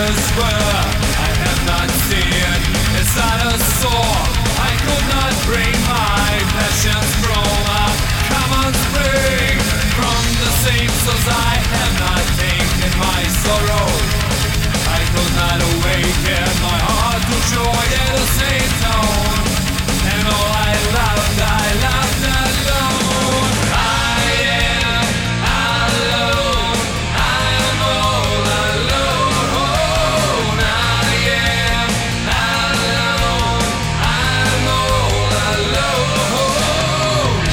is where I have not seen. It's not a sore. I could not bring my passions from a common spring. From the same source I have not taken my sorrow. I could not awaken my heart to joy at the same tone. And all I loved alone. I am alone. I am all alone. I am alone. I'm all alone.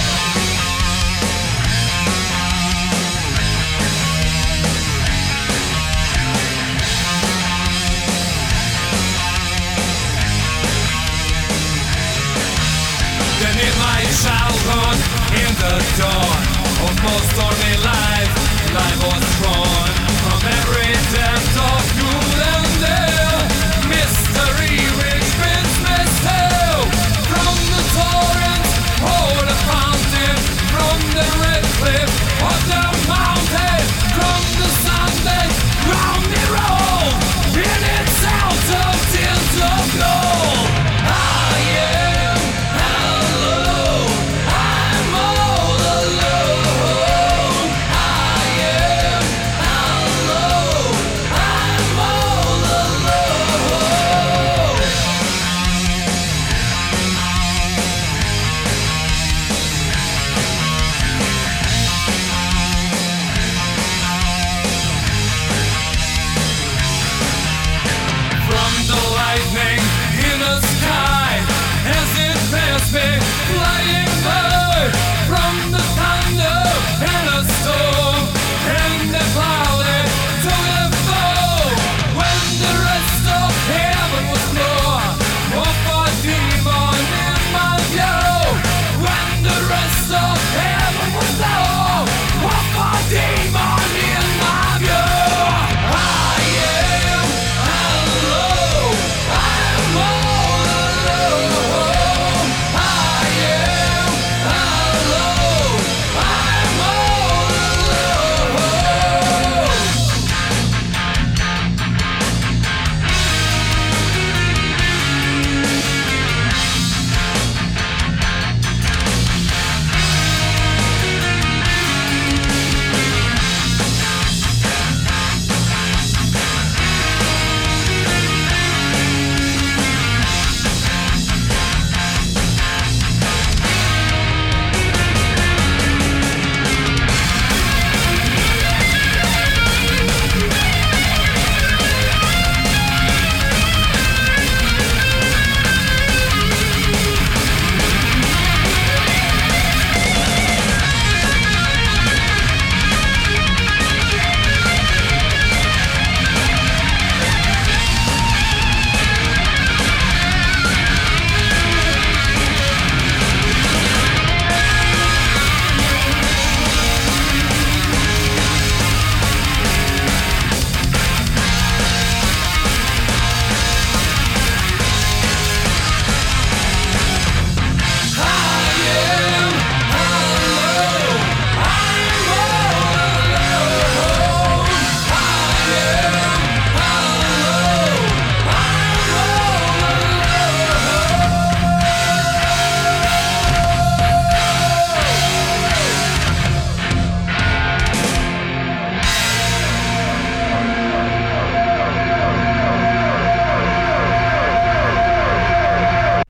Then in my childhood, in the dawn of most stormy life, I was drawn from every depth of good.